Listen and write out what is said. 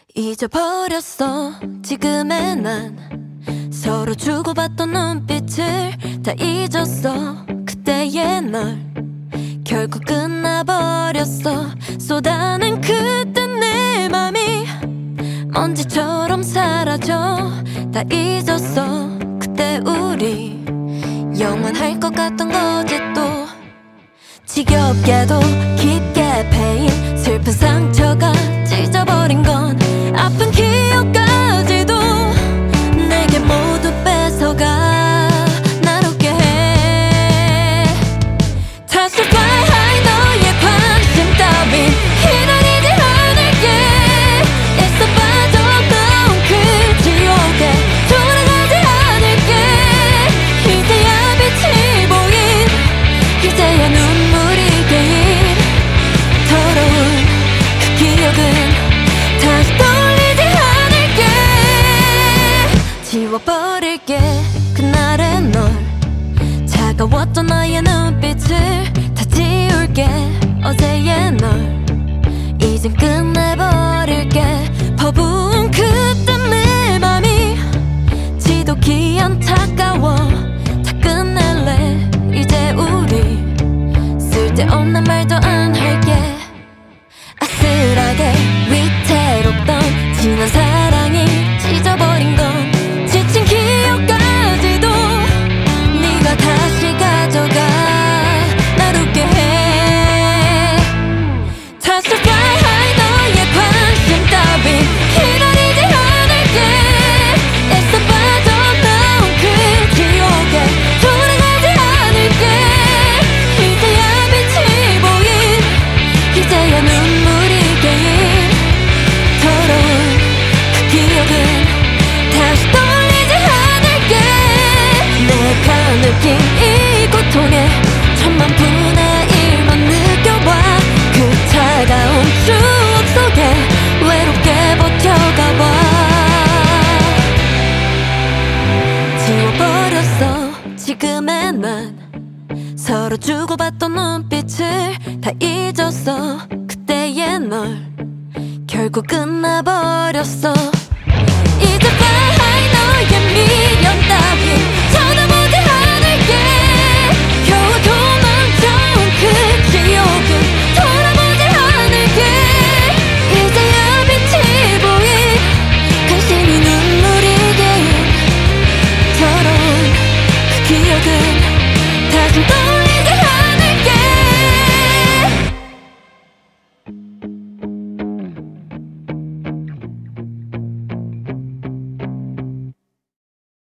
잊어버렸어 지금의 난. 서로 주고받던 눈빛을 다 잊었어. 그때의 널 결국 끝나버렸어. 쏟아낸 그때 내 맘이 먼지처럼 사라져. 다 잊었어. 그때 우리 영원할 것 같던 거지. 또 지겹게도 깊게 패인 슬픈 상처가 찢어버린 건 아픈 기억까지도 내게 모두 뺏어가 날 웃게 해. 다시 fly high 너의 관심 따윈 기다리지 않을게. 애써 빠져나온 그 지옥에 돌아가지 않을게. 이제야 빛이 보인 이제야 눈물이 개인 더러운 그 기억은 다시 떠올리지 않을게. 지워버릴게 그날의 널. 차가웠던 너의 눈빛을 다 지울게. 어제의 널 이젠 끝내버릴게. 퍼부은 그때 내 맘이 지독히 안타까워. 다 끝낼래 이제 우리. 쓸데없는 말도 안 할게. 아슬하게 위태롭던 지난 사랑이 찢어버린 건 지친 기억까지도 네가 다시 가져가 날 웃게 해. 다시 fly high 너의 관심 따윈 기다리지 않을게. 애써 빠져나온 그 지옥에 돌아가지 않을게. 이제야 빛이 보인 이제야 눈물이 개인 더러운 그 기억은 다시 떠올리지 않을게. 내가 느낀 이 고통에 천만 분의 일만 느껴봐. 그 차가운 추억 속에 외롭게 버텨가봐. 지워버렸어 지금의 난. 서로 주고받던 눈빛을 다 잊었어. 그때의 널 결국 끝나버렸어. 이제 fly high 너의 미련